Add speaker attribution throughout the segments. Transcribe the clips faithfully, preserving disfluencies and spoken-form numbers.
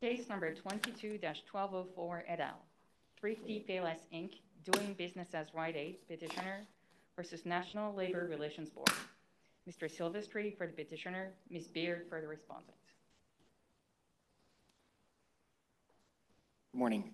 Speaker 1: Case number twenty-two dash twelve oh four et al. Thrifty Payless Incorporated, doing business as Rite Aid petitioner versus National Labor Relations Board. Mister Silvestri for the petitioner, Miz Beard for the respondent.
Speaker 2: Good morning.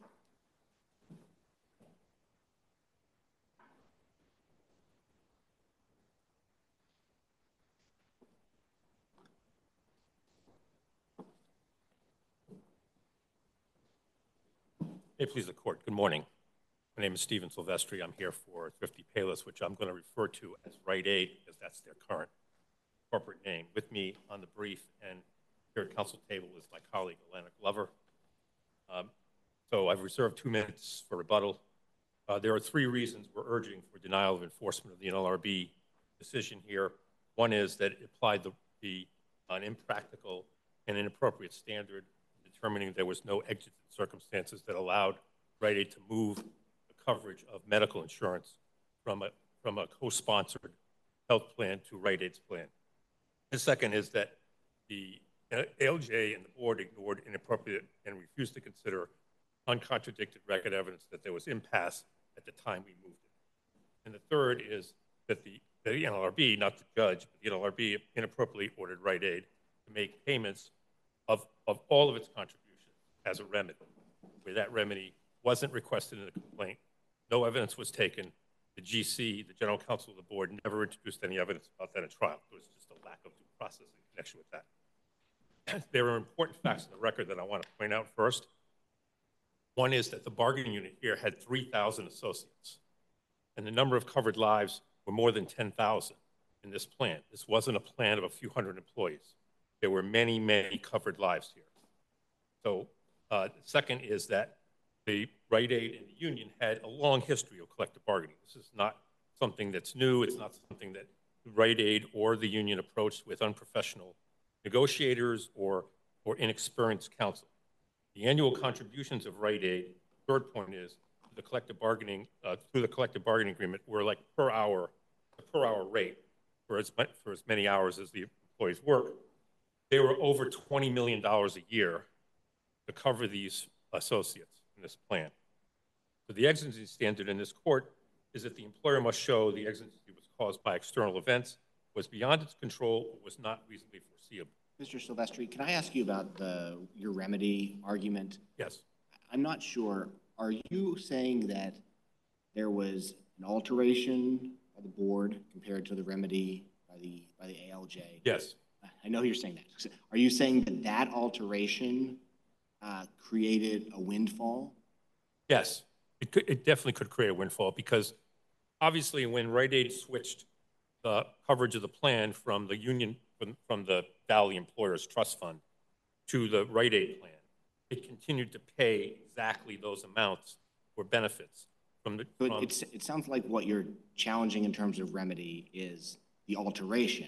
Speaker 3: May it please the court. Good morning. My name is Stephen Silvestri. I'm here for Thrifty Payless, which I'm going to refer to as Rite Aid because that's their current corporate name. With me on the brief and here at council table is my colleague, Alana Glover. Um, so I've reserved two minutes for rebuttal. Uh, there are three reasons we're urging for denial of enforcement of the N L R B decision here. One is that it applied the, the an impractical and inappropriate standard, determining there was no exigent circumstances that allowed Rite Aid to move the coverage of medical insurance from a, from a co-sponsored health plan to Rite Aid's plan. The second is that the A L J and the board ignored inappropriate and refused to consider uncontradicted record evidence that there was impasse at the time we moved it. And the third is that the, the N L R B, not the judge, but the N L R B inappropriately ordered Rite Aid to make payments of, of all of its contributions as a remedy, where that remedy wasn't requested in the complaint. No evidence was taken. The G C, the general counsel of the board, never introduced any evidence about that in trial. There was just a lack of due process in connection with that. There are important facts in the record that I want to point out first. One is that the bargaining unit here had three thousand associates, and the number of covered lives were more than ten thousand in this plan. This wasn't a plan of a few hundred employees. There were many, many covered lives here. So uh, the second is that the Rite Aid and the union had a long history of collective bargaining. This is not something that's new. It's not something that Rite Aid or the union approached with unprofessional negotiators or, or inexperienced counsel. The annual contributions of Rite Aid, third point is, the collective bargaining, uh, through the collective bargaining agreement, were like per hour, a per hour rate for as, for as many hours as the employees work. They were over twenty million dollars a year to cover these associates in this plan. So the exigency standard in this court is that the employer must show the exigency was caused by external events, was beyond its control, or was not reasonably foreseeable.
Speaker 2: Mister Silvestri, can I ask you about the, your remedy argument?
Speaker 3: Yes.
Speaker 2: I'm not sure. Are you saying that there was an alteration by the board compared to the remedy by the, by the A L J?
Speaker 3: Yes.
Speaker 2: I know you're saying that. Are you saying that that alteration uh, created a windfall?
Speaker 3: Yes, it, could, it definitely could create a windfall because obviously when Rite Aid switched the coverage of the plan from the union, from, from the Valley Employers Trust Fund to the Rite Aid plan, it continued to pay exactly those amounts for benefits. From the,
Speaker 2: but
Speaker 3: from,
Speaker 2: it's, it sounds like what you're challenging in terms of remedy is the alteration,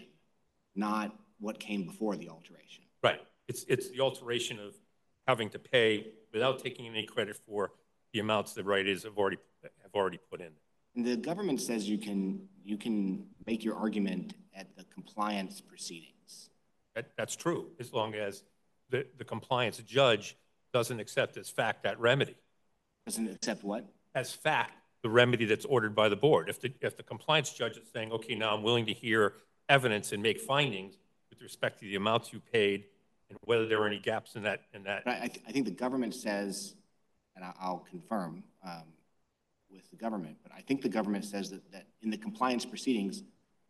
Speaker 2: not what came before the alteration.
Speaker 3: Right. It's, it's the alteration of having to pay without taking any credit for the amounts that Rite Aid have already, have already put in.
Speaker 2: And the government says you can, you can make your argument at the compliance proceedings.
Speaker 3: That, that's true, as long as the, the compliance judge doesn't accept as fact that remedy.
Speaker 2: Doesn't accept what?
Speaker 3: As fact, the remedy that's ordered by the board. If the, if the compliance judge is saying, okay, now I'm willing to hear evidence and make findings with respect to the amounts you paid and whether there are any gaps in that. In that.
Speaker 2: But I, th I think the government says, and I'll confirm um, with the government, but I think the government says that, that in the compliance proceedings,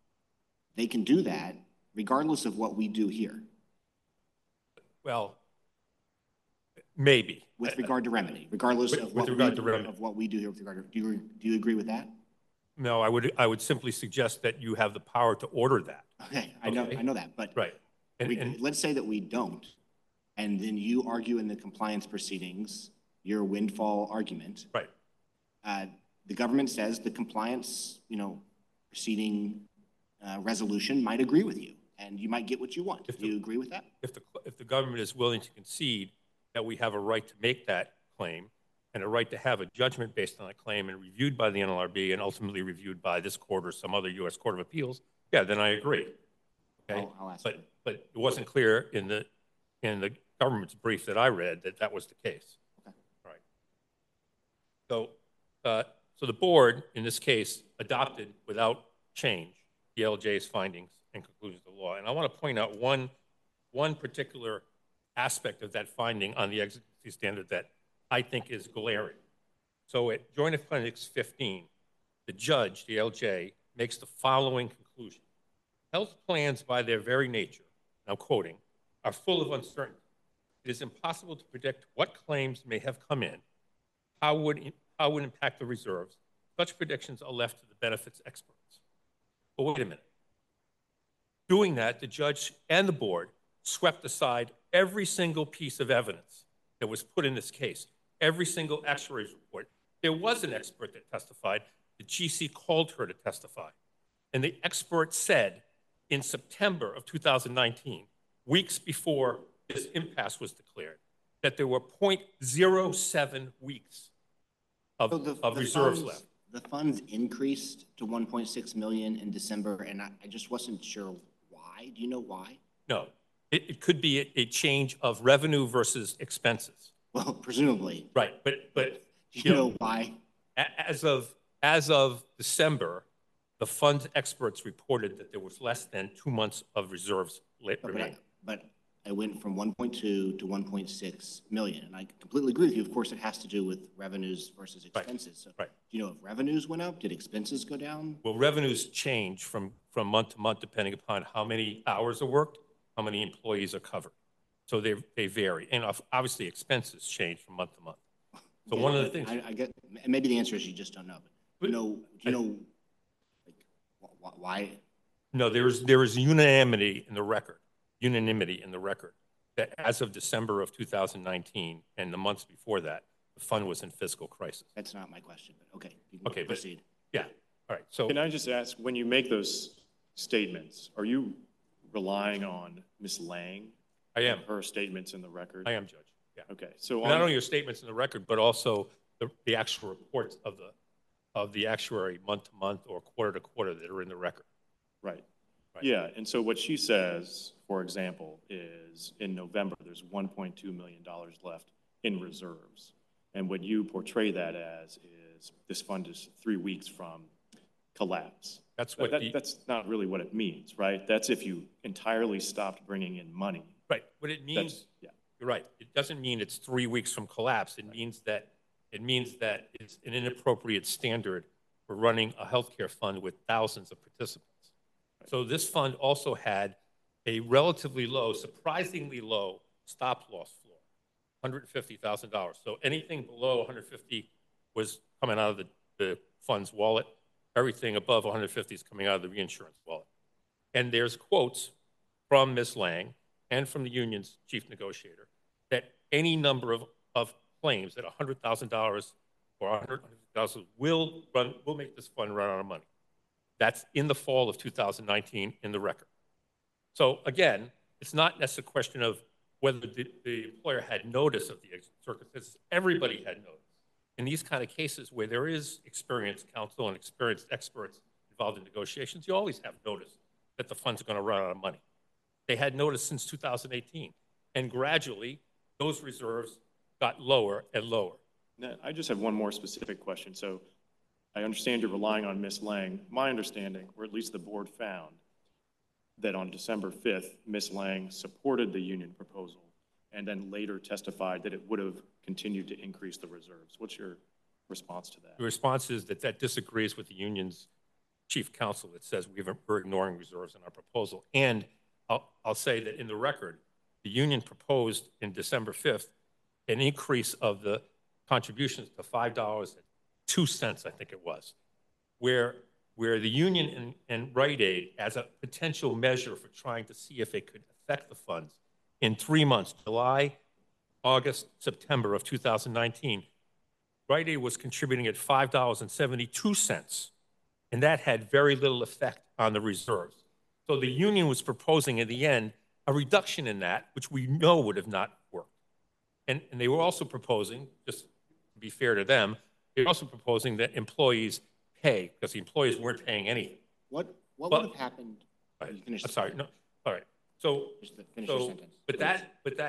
Speaker 2: they can do that regardless of what we do here.
Speaker 3: Well, maybe.
Speaker 2: With regard to remedy, regardless
Speaker 3: with,
Speaker 2: of,
Speaker 3: with
Speaker 2: what
Speaker 3: regard
Speaker 2: we,
Speaker 3: to remedy.
Speaker 2: of what we do here with regard to, do you, do you agree with that?
Speaker 3: No, I would, I would simply suggest that you have the power to order that.
Speaker 2: Okay, I know,
Speaker 3: okay?
Speaker 2: I know that, but
Speaker 3: right. And,
Speaker 2: we,
Speaker 3: and,
Speaker 2: let's say that we don't, and then you argue in the compliance proceedings your windfall argument.
Speaker 3: Right.
Speaker 2: Uh, the government says the compliance, you know, proceeding uh, resolution might agree with you, and you might get what you want.
Speaker 3: If
Speaker 2: do you agree with that?
Speaker 3: If the if the government is willing to concede that we have a right to make that claim and a right to have a judgment based on that claim and reviewed by the N L R B and ultimately reviewed by this court or some other U S Court of Appeals, yeah, then I agree. Okay,
Speaker 2: I'll, I'll ask
Speaker 3: but
Speaker 2: you.
Speaker 3: but it wasn't clear in the in the government's brief that I read that that was the case.
Speaker 2: Okay.
Speaker 3: All right. So, uh, so the board, in this case, adopted without change the L J's findings and conclusions of the law. And I want to point out one, one particular aspect of that finding on the exigency standard that I think is glaring. So at Joint Appendix fifteen, the judge, the L J, makes the following conclusion. Health plans, by their very nature, now quoting, are full of uncertainty. It is impossible to predict what claims may have come in, how would, how would impact the reserves. Such predictions are left to the benefits experts. But wait a minute. Doing that, the judge and the board swept aside every single piece of evidence that was put in this case, every single actuary's report. There was an expert that testified. The G C called her to testify. And the expert said in September of two thousand nineteen, weeks before this impasse was declared, that there were zero point zero seven weeks of,
Speaker 2: So the,
Speaker 3: of
Speaker 2: the
Speaker 3: reserves
Speaker 2: funds,
Speaker 3: left.
Speaker 2: The funds increased to one point six million in December, and I, I just wasn't sure why. Do you know why?
Speaker 3: No, it, it could be a, a change of revenue versus expenses.
Speaker 2: Well, presumably.
Speaker 3: Right, but, but
Speaker 2: Do you,
Speaker 3: you
Speaker 2: know,
Speaker 3: know,
Speaker 2: why?
Speaker 3: a- as of, as of December, the fund experts reported that there was less than two months of reserves la-
Speaker 2: But,
Speaker 3: remaining.
Speaker 2: I, but I went from one point two to one point six million, and I completely agree with you. Of course, it has to do with revenues versus
Speaker 3: Right,
Speaker 2: expenses. So,
Speaker 3: right.
Speaker 2: do you know if revenues went up? Did expenses go down?
Speaker 3: Well, revenues change from, from month to month depending upon how many hours are worked, how many employees are covered. So they, they vary. And of- obviously, expenses change from month to month. So
Speaker 2: Yeah,
Speaker 3: one of the
Speaker 2: but
Speaker 3: things,
Speaker 2: I, I get, and maybe the answer is you just don't know. But do you know, do you know, like, wh- wh- why?
Speaker 3: no, there is, there is unanimity in the record, unanimity in the record that as of December of two thousand nineteen and the months before that, the fund was in fiscal crisis.
Speaker 2: That's not my question, but okay, you can
Speaker 3: Okay, but-
Speaker 2: proceed.
Speaker 3: Yeah, all right. So
Speaker 4: Can I just ask, when you make those statements, are you relying on Miz Lang?
Speaker 3: I am,
Speaker 4: Her statements in the record?
Speaker 3: I am, Judge. Yeah.
Speaker 4: Okay, so
Speaker 3: Not
Speaker 4: on,
Speaker 3: only your statements in the record, but also the, the actual reports of the, of the actuary month to month or quarter to quarter that are in the record.
Speaker 4: right.
Speaker 3: Right.
Speaker 4: Yeah, and so what she says, for example, is in November, there's one point two million dollars left in reserves. And what you portray that as is this fund is three weeks from collapse.
Speaker 3: That's
Speaker 4: But
Speaker 3: what
Speaker 4: that,
Speaker 3: the,
Speaker 4: that's not really what it means, right? That's if you entirely stopped bringing in money.
Speaker 3: right, what it means,
Speaker 4: That's, yeah.
Speaker 3: you're right. It doesn't mean it's three weeks from collapse. It means that, it means that it's an inappropriate standard for running a healthcare fund with thousands of participants. So this fund also had a relatively low, surprisingly low stop loss floor, one hundred fifty thousand dollars. So anything below one hundred fifty was coming out of the, the fund's wallet. Everything above one hundred fifty is coming out of the reinsurance wallet. And there's quotes from Miz Lang and from the union's chief negotiator that any number of, of claims that one hundred thousand dollars or one hundred thousand dollars will run, will make this fund run out of money. That's in the fall of two thousand nineteen in the record. So again, it's not necessarily a question of whether the, the employer had notice of the circumstances. Everybody had notice. In these kind of cases where there is experienced counsel and experienced experts involved in negotiations, you always have notice that the fund's going to run out of money. They had notice since two thousand eighteen. And gradually, those reserves got lower and lower.
Speaker 4: Now, I just have one more specific question. So I understand you're relying on Miz Lang. My understanding, or at least the board found, that on December fifth, Miz Lang supported the union proposal and then later testified that it would have continued to increase the reserves. What's your response to that?
Speaker 3: The response is that that disagrees with the union's chief counsel that says we've, we're ignoring reserves in our proposal. And I'll, I'll say that in the record, the union proposed in December fifth an increase of the contributions to five dollars and two cents, I think it was, where, where the union and, and Rite Aid, as a potential measure for trying to see if it could affect the funds, in three months, July, August, September of two thousand nineteen, Rite Aid was contributing at five dollars and seventy-two cents, and that had very little effect on the reserves. So the union was proposing in the end a reduction in that, which we know would have not worked. And, and they were also proposing, just to be fair to them, they were also proposing that employees pay, because the employees weren't paying anything.
Speaker 2: What, what
Speaker 3: But-
Speaker 2: would have happened?
Speaker 3: Right.
Speaker 2: You finish
Speaker 3: I'm
Speaker 2: the-
Speaker 3: sorry, no, all right. So,
Speaker 2: Just the- finish your
Speaker 3: so,
Speaker 2: sentence.
Speaker 3: but that, but that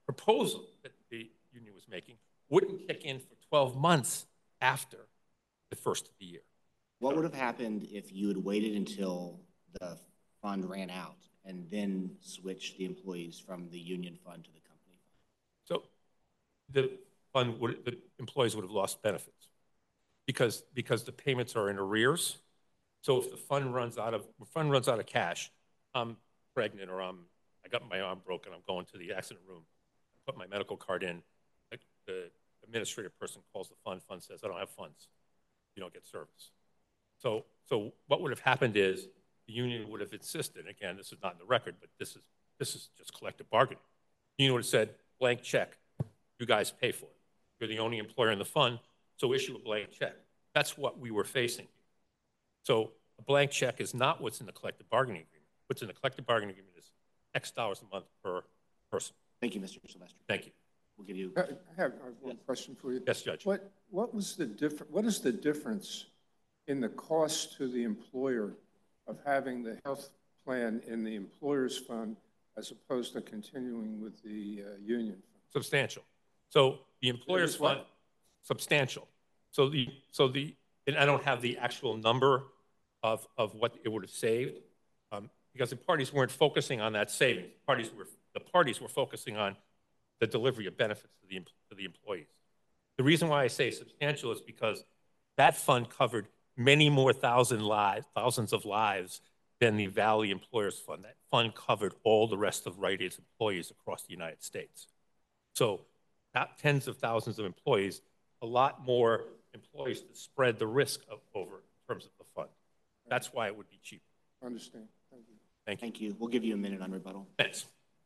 Speaker 3: proposal that the union was making wouldn't kick in for twelve months after the first of the year.
Speaker 2: What would have happened if you had waited until the fund ran out and then switched the employees from the union fund to the company fund?
Speaker 3: So the fund would, the employees would have lost benefits because, because the payments are in arrears. So if the fund runs out of, the fund runs out of cash, I'm pregnant or I'm, I got my arm broken, I'm going to the accident room, I put my medical card in, the, the administrative person calls the fund, fund says, I don't have funds, you don't get service. So, so what would have happened is the union would have insisted, again, this is not in the record, but this is, this is just collective bargaining. The union would have said, blank check, you guys pay for it. You're the only employer in the fund, so issue a blank check. That's what we were facing. So a blank check is not what's in the collective bargaining agreement. What's in the collective bargaining agreement is X dollars a month per person.
Speaker 2: Thank you, Mister Silvestri.
Speaker 3: Thank you.
Speaker 2: We'll give you.
Speaker 5: I have, I have one question for you.
Speaker 3: Yes, Judge.
Speaker 5: What, what was the difference, what is the difference in the cost to the employer of having the health plan in the employer's fund as opposed to continuing with the uh, union fund?
Speaker 3: Substantial. So the employer's
Speaker 5: is what?
Speaker 3: fund, substantial. So the, so the, and I don't have the actual number of, of what it would have saved um, because the parties weren't focusing on that savings. Parties were, the parties were focusing on the delivery of benefits to the, to the employees. The reason why I say substantial is because that fund covered many more thousand lives, thousands of lives than the Valley Employers Fund. That fund covered all the rest of Rite Aid's employees across the United States. So not tens of thousands of employees, a lot more employees to spread the risk of, over in terms of the fund. That's why it would be cheaper.
Speaker 5: Understand. Thank you.
Speaker 3: Thank you.
Speaker 2: Thank you. We'll give you a minute on rebuttal.
Speaker 3: Thanks.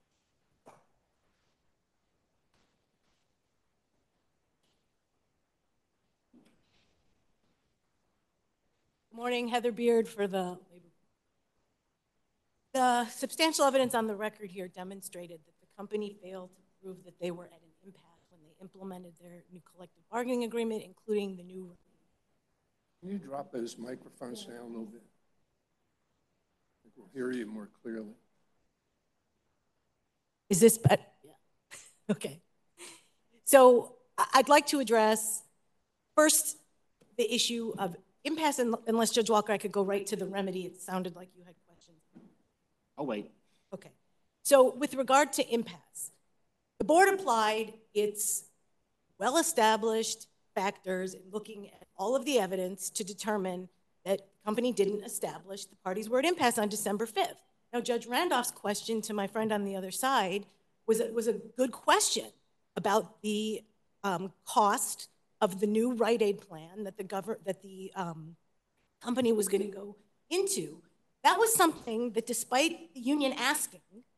Speaker 6: Morning, Heather Beard for the Labor. The substantial evidence on the record here demonstrated that the company failed to prove that they were at an impasse when they implemented their new collective bargaining agreement, including the new.
Speaker 5: Can you drop those microphones down a little bit? I think we'll hear you more clearly.
Speaker 6: Is this, yeah, okay. So I'd like to address first the issue of impasse, unless Judge Walker, I could go right to the remedy. It sounded like you had questions.
Speaker 2: I'll wait.
Speaker 6: Okay. So with regard to impasse, the board applied its well-established factors in looking at all of the evidence to determine that the company didn't establish the parties were at impasse on December fifth. Now, Judge Randolph's question to my friend on the other side was a, was a good question about the um, cost of the new Rite Aid plan that the govern that the um, company was going to go into. That was something that, despite the union asking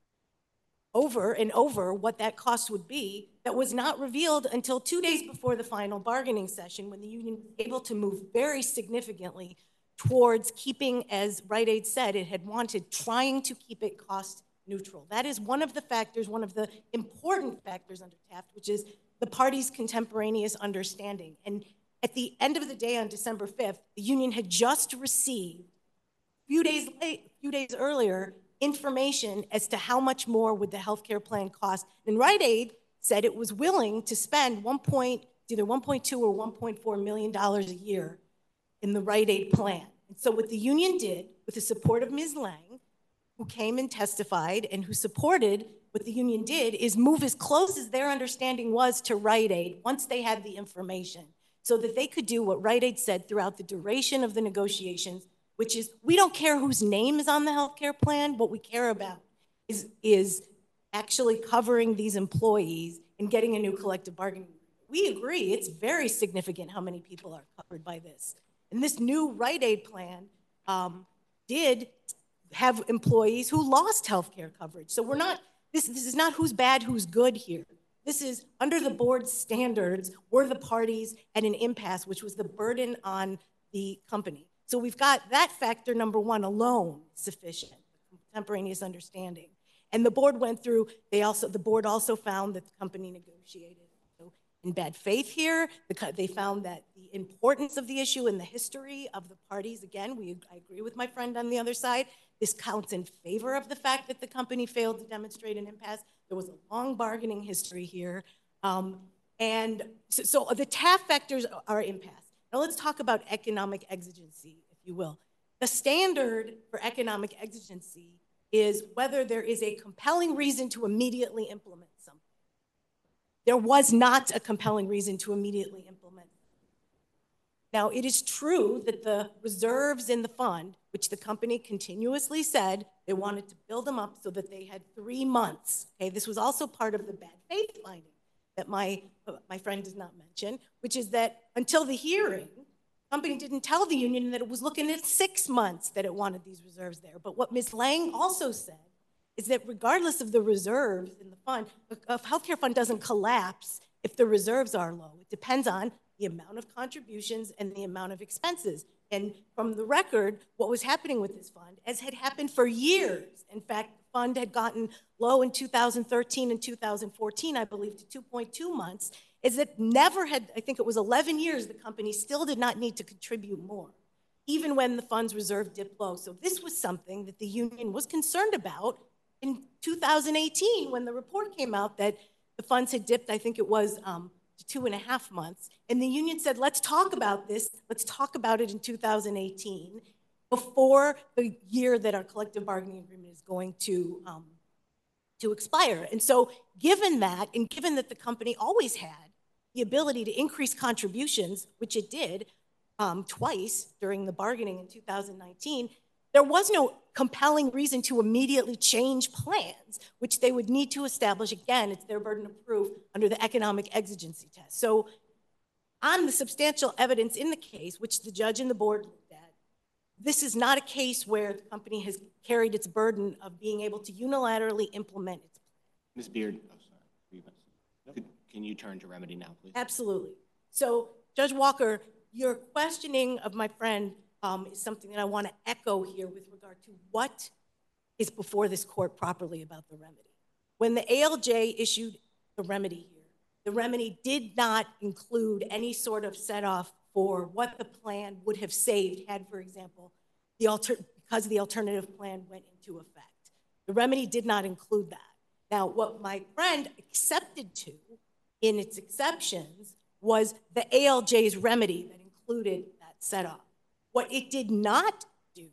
Speaker 6: over and over what that cost would be, that was not revealed until two days before the final bargaining session, when the union was able to move very significantly towards keeping, as Rite Aid said, it had wanted, trying to keep it cost neutral. That is one of the factors, one of the important factors under Taft, which is the parties' contemporaneous understanding. And at the end of the day on December fifth, the union had just received, a few days late, a few days earlier, information as to how much more would the healthcare plan cost. And Rite Aid said it was willing to spend one point, either one point two or one point four million dollars a year in the Rite Aid plan. And so what the union did, with the support of Miz Lang, who came and testified and who supported what the union did, is move as close as their understanding was to Rite Aid once they had the information, so that they could do what Rite Aid said throughout the duration of the negotiations, which is, we don't care whose name is on the healthcare plan. What we care about is, is actually covering these employees and getting a new collective bargaining agreement. We agree, it's very significant how many people are covered by this. And this new Rite Aid plan um, did have employees who lost healthcare coverage. So we're not, this, this is not who's bad, who's good here. This is, under the board's standards, were the parties at an impasse, which was the burden on the company. So we've got that factor, number one, alone sufficient, contemporaneous understanding. And the board went through, they also, the board also found that the company negotiated so in bad faith here. The, they found that the importance of the issue and the history of the parties, again, we, I agree with my friend on the other side, this counts in favor of the fact that the company failed to demonstrate an impasse. There was a long bargaining history here. Um, and so, so the Taft factors are impasse. Now let's talk about economic exigency, if you will. The standard for economic exigency is whether there is a compelling reason to immediately implement something. There was not a compelling reason to immediately implement. Now, it is true that the reserves in the fund, which the company continuously said they wanted to build them up so that they had three months. Okay, this was also part of the bad faith finding that my, uh, my friend does not mention, which is that until the hearing, the company didn't tell the union that it was looking at six months that it wanted these reserves there. But what Miz Lang also said is that regardless of the reserves in the fund, a healthcare fund doesn't collapse if the reserves are low. It depends on the amount of contributions and the amount of expenses. And from the record, what was happening with this fund, as had happened for years, in fact, the fund had gotten low in two thousand thirteen and two thousand fourteen, I believe, to two point two months, is that never had, I think it was eleven years, the company still did not need to contribute more, even when the fund's reserve dipped low. So this was something that the union was concerned about in two thousand eighteen when the report came out that the funds had dipped, I think it was um, to two and a half months. And the union said, let's talk about this. Let's talk about it in two thousand eighteen before the year that our collective bargaining agreement is going to, um, to expire. And so given that, and given that the company always had the ability to increase contributions, which it did um, twice during the bargaining in two thousand nineteen, there was no compelling reason to immediately change plans, which they would need to establish. Again, it's their burden of proof under the economic exigency test. So on the substantial evidence in the case, which the judge and the board looked at, this is not a case where the company has carried its burden of being able to unilaterally implement its plan.
Speaker 2: Miz Beard, oh, sorry. Could, can you turn to remedy now, please?
Speaker 6: Absolutely. So, Judge Walker, your questioning of my friend Um, is something that I want to echo here with regard to what is before this court properly about the remedy. When the A L J issued the remedy here, the remedy did not include any sort of set-off for what the plan would have saved had, for example, the alter because the alternative plan went into effect. The remedy did not include that. Now, what my friend accepted to in its exceptions was the A L J's remedy that included that set-off. What it did not do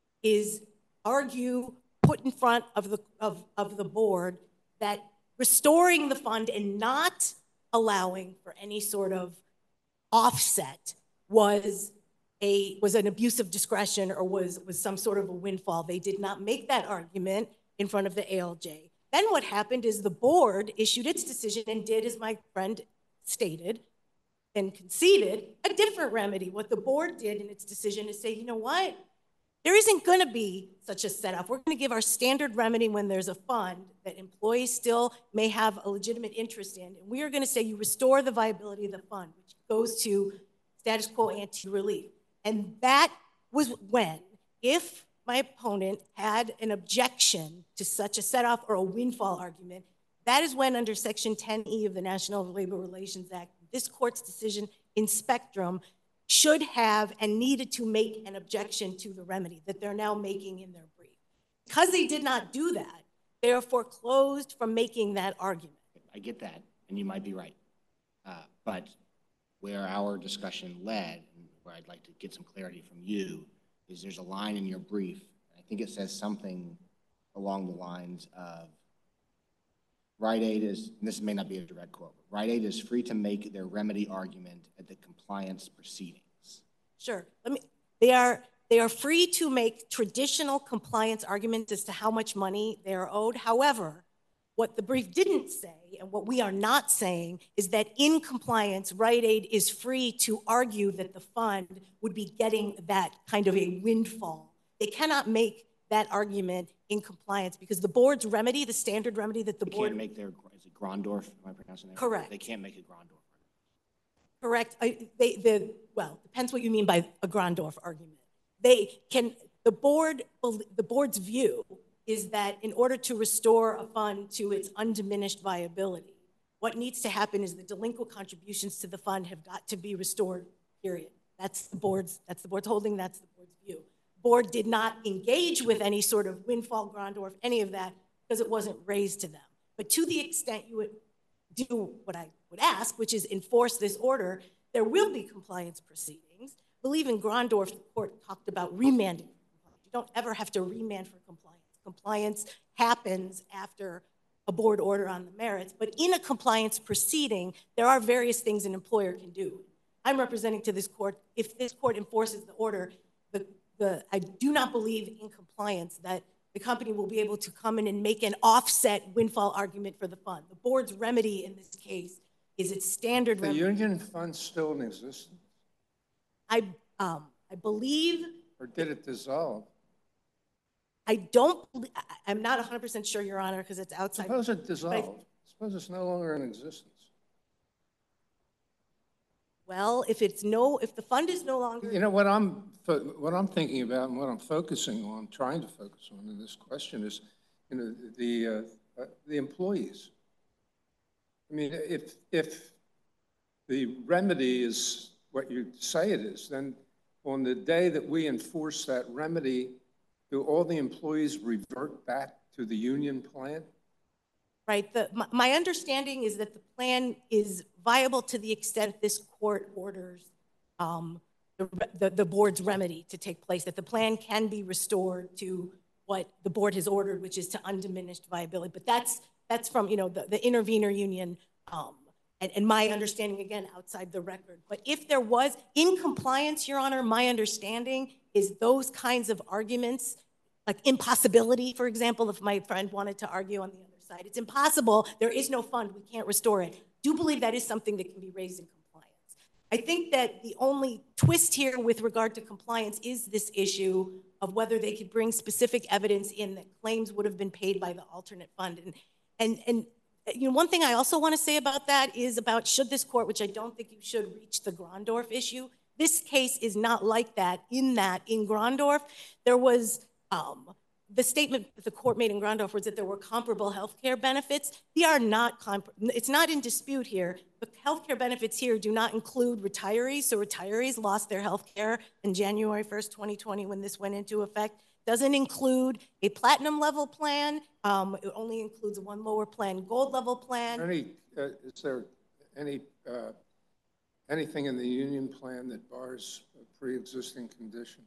Speaker 6: is argue, put in front of the, of, of the board that restoring the fund and not allowing for any sort of offset was, a, was an abuse of discretion or was, was some sort of a windfall. They did not make that argument in front of the A L J. Then what happened is the board issued its decision and did, as my friend stated, and conceded a different remedy. What the board did in its decision is say, you know what? There isn't going to be such a setup. We're going to give our standard remedy when there's a fund that employees still may have a legitimate interest in. And we are going to say you restore the viability of the fund, which goes to status quo ante relief. And that was when, if my opponent had an objection to such a set-off or a windfall argument, that is when under Section ten E of the National Labor Relations Act, this court's decision in Spectrum should have and needed to make an objection to the remedy that they're now making in their brief. Because they did not do that, they are foreclosed from making that argument.
Speaker 2: I get that, and you might be right. Uh, but where our discussion led, and where I'd like to get some clarity from you, is there's a line in your brief, I think it says something along the lines of, Rite Aid is, and this may not be a direct quote, but Rite Aid is free to make their remedy argument at the compliance proceedings.
Speaker 6: Sure. Let me, they are, they are free to make traditional compliance arguments as to how much money they are owed. However, what the brief didn't say, and what we are not saying, is that in compliance, Rite Aid is free to argue that the fund would be getting that kind of a windfall. They cannot make that argument in compliance because the board's remedy, the standard remedy that the
Speaker 2: they
Speaker 6: board—
Speaker 2: can't make their, is it Grondorf, am I pronouncing that?
Speaker 6: Correct.
Speaker 2: They can't make a Grondorf.
Speaker 6: Correct. I, they, the, well, depends what you mean by a Grondorf argument. They can, the board, the board's view is that in order to restore a fund to its undiminished viability, what needs to happen is the delinquent contributions to the fund have got to be restored, period. That's the board's, that's the board's holding, that's the board's view. Board did not engage with any sort of windfall, Grondorf, any of that, because it wasn't raised to them. But to the extent you would do what I would ask, which is enforce this order, there will be compliance proceedings. I believe in Grondorf, the court talked about remanding. You don't ever have to remand for compliance. Compliance happens after a board order on the merits, but in a compliance proceeding, there are various things an employer can do. I'm representing to this court, if this court enforces the order, the, the, I do not believe in compliance that the company will be able to come in and make an offset windfall argument for the fund. The board's remedy in this case is its standard
Speaker 5: The
Speaker 6: remedy.
Speaker 5: union fund's still in existence,
Speaker 6: I, um, I believe,
Speaker 5: or did it dissolve?
Speaker 6: I don't, I- I'm not one hundred percent sure, Your Honor, because it's outside.
Speaker 5: Suppose it dissolved. Suppose it's no longer in existence.
Speaker 6: Well, if it's no, if the fund is no longer.
Speaker 5: You know, what I'm, fo- what I'm thinking about and what I'm focusing on, trying to focus on in this question is, you know, the, uh, uh, the employees. I mean, if, if the remedy is what you say it is, then on the day that we enforce that remedy, do all the employees revert back to the union plan?
Speaker 6: Right. The, my, my understanding is that the plan is viable to the extent this court orders um, the, the, the board's remedy to take place, that the plan can be restored to what the board has ordered, which is to undiminished viability. But that's, that's from, you know, the, the intervenor union um, and, and my understanding, again, outside the record. But if there was, in compliance, Your Honor, my understanding is those kinds of arguments, like impossibility, for example, if my friend wanted to argue on the other side, it's impossible, there is no fund, we can't restore it. Do believe that is something that can be raised in compliance. I think that the only twist here with regard to compliance is this issue of whether they could bring specific evidence in that claims would have been paid by the alternate fund. And, and, and you know, one thing I also want to say about that is about should this court, which I don't think you should, reach the Grondorf issue. This case is not like that, in that in Grondorf, there was, um, the statement that the court made in Grondorf was that there were comparable health care benefits. They are not, comp it's not in dispute here. The health care benefits here do not include retirees. So retirees lost their health care on January first, twenty twenty, when this went into effect. Doesn't include a platinum level plan. Um, it only includes one lower plan, gold level plan.
Speaker 5: Any, uh, is there any, uh, anything in the union plan that bars pre-existing conditions?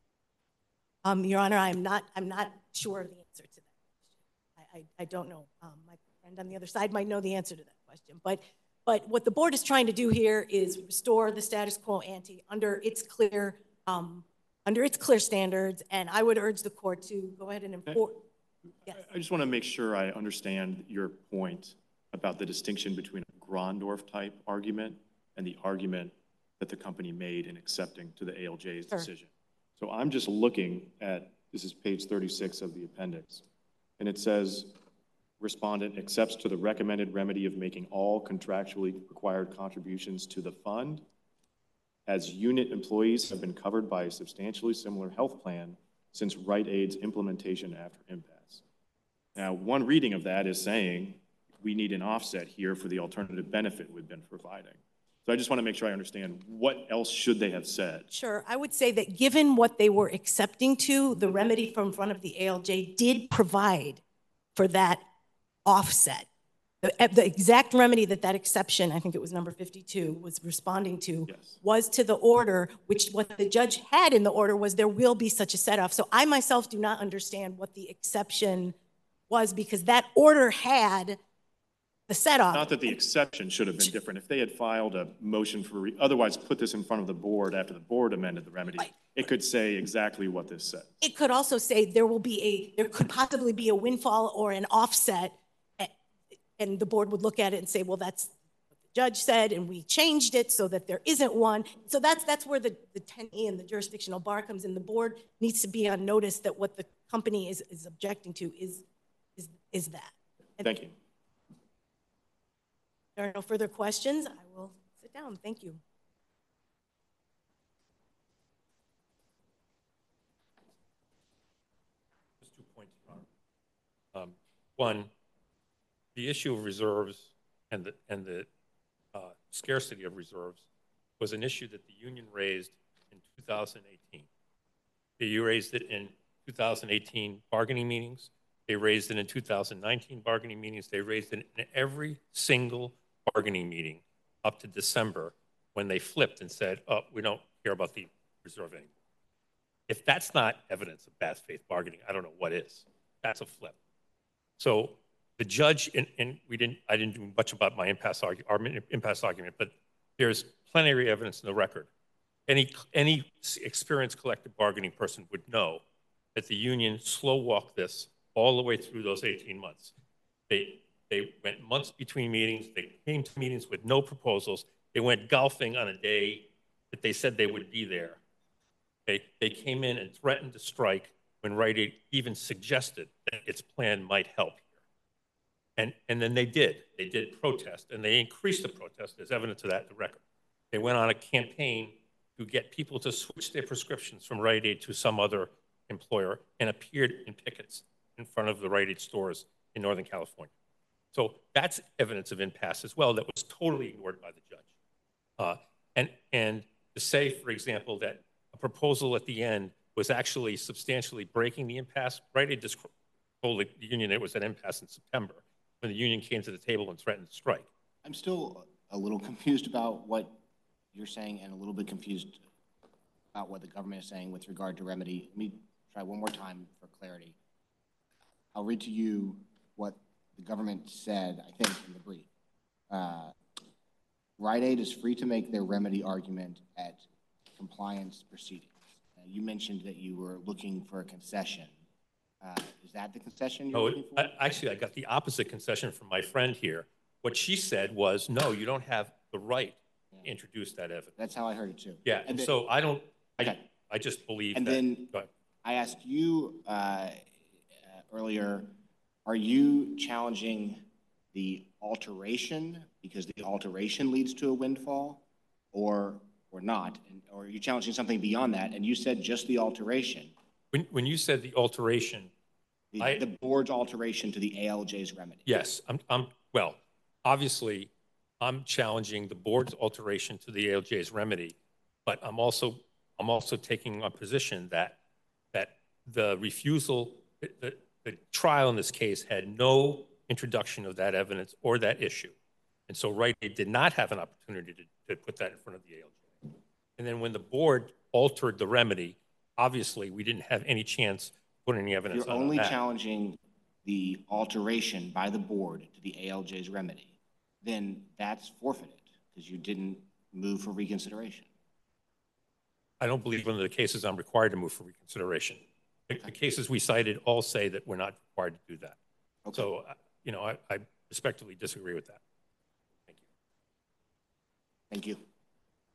Speaker 6: Um, Your Honor, I'm not, I'm not sure of the answer to that question. I, I, I don't know. Um, my friend on the other side might know the answer to that question. But, but what the board is trying to do here is restore the status quo ante under its clear, um, under its clear standards. And I would urge the court to go ahead and enforce. Yes.
Speaker 4: I just want to make sure I understand your point about the distinction between a Grondorf type argument and the argument that the company made in accepting to the A L J's
Speaker 6: Sure.
Speaker 4: decision. So I'm just looking at, this is page thirty-six of the appendix, and it says, respondent accepts to the recommended remedy of making all contractually required contributions to the fund, as unit employees have been covered by a substantially similar health plan since Rite Aid's implementation after impasse. Now, one reading of that is saying we need an offset here for the alternative benefit we've been providing. So I just want to make sure I understand what else should they have said.
Speaker 6: Sure. I would say that given what they were accepting to, the remedy from front of the A L J did provide for that offset. The, the exact remedy that that exception, I think it was number fifty-two, was responding to,
Speaker 4: Yes.
Speaker 6: was to the order, which what the judge had in the order was there will be such a set-off. So I myself do not understand what the exception was, because that order had the set-off.
Speaker 4: Not that the exception should have been different. If they had filed a motion for, re otherwise put this in front of the board after the board amended the remedy,
Speaker 6: Right.
Speaker 4: it could say exactly what this said.
Speaker 6: It could also say there will be a, there could possibly be a windfall or an offset, and the board would look at it and say, well, that's what the judge said, and we changed it so that there isn't one. So that's, that's where the, the ten E and the jurisdictional bar comes in. The board needs to be on notice that what the company is, is objecting to is, is, is that. And
Speaker 4: Thank you.
Speaker 6: if there are no further questions, I will sit down. Thank you.
Speaker 3: Just two points, Your Honor. Um, One, the issue of reserves and the, and the uh, scarcity of reserves was an issue that the union raised in two thousand eighteen. You raised it in two thousand eighteen bargaining meetings. They raised it in two thousand nineteen bargaining meetings. They raised it in every single bargaining meeting up to December when they flipped and said, oh, we don't care about the reserve anymore. If that's not evidence of bad faith bargaining, I don't know what is. That's a flip. So the judge, and, and we didn't, I didn't do much about my impasse, argu our impasse argument, but there's plenty of evidence in the record. Any, any experienced collective bargaining person would know that the union slow walked this all the way through those eighteen months. They, they went months between meetings. They came to meetings with no proposals. They went golfing on a day that they said they would be there. They, they came in and threatened to strike when Rite Aid even suggested that its plan might help here. And, and then they did. They did protest, and they increased the protest. There's evidence of that in the record. They went on a campaign to get people to switch their prescriptions from Rite Aid to some other employer and appeared in pickets in front of the Rite Aid stores in Northern California. So that's evidence of impasse as well that was totally ignored by the judge. Uh, and, and to say, for example, that a proposal at the end was actually substantially breaking the impasse, Rite Aid just told the union it was an impasse in September when the union came to the table and threatened to strike.
Speaker 2: I'm still a little confused about what you're saying and a little bit confused about what the government is saying with regard to remedy. Let me try one more time for clarity. I'll read to you what the government said, I think, in the brief. Uh, Rite Aid is free to make their remedy argument at compliance proceedings. Uh, you mentioned that you were looking for a concession. Uh, is that the concession you're
Speaker 3: No,
Speaker 2: looking for?
Speaker 3: I, actually, I got the opposite concession from my friend here. What she said was, no, you don't have the right
Speaker 2: Yeah.
Speaker 3: to introduce that evidence.
Speaker 2: That's how I heard it too.
Speaker 3: Yeah, and,
Speaker 2: and then,
Speaker 3: so I don't, I,
Speaker 2: okay.
Speaker 3: I just believe
Speaker 2: And
Speaker 3: that.
Speaker 2: then
Speaker 3: Go ahead.
Speaker 2: I asked you uh, uh, earlier, are you challenging the alteration because the alteration leads to a windfall, or or not? And, or are you challenging something beyond that? And you said just the alteration.
Speaker 3: When, when you said the alteration,
Speaker 2: The,
Speaker 3: I-
Speaker 2: the board's alteration to the A L J's remedy.
Speaker 3: yes, I'm, I'm, well, obviously, I'm challenging the board's alteration to the A L J's remedy, but I'm also, I'm also taking a position that, that the refusal, the, the, the trial in this case had no introduction of that evidence or that issue. And so Rite Aid did not have an opportunity to, to put that in front of the A L J. And then when the board altered the remedy, obviously, we didn't have any chance to put any evidence
Speaker 2: You're
Speaker 3: on
Speaker 2: only
Speaker 3: that.
Speaker 2: challenging the alteration by the board to the A L J's remedy, then that's forfeited because you didn't move for reconsideration.
Speaker 3: I don't believe one of the cases I'm required to move for reconsideration. The, the cases we cited all say that we're not required to do that.
Speaker 2: Okay.
Speaker 3: So, uh, you know, I, I respectfully disagree with that. Thank you.
Speaker 2: Thank you.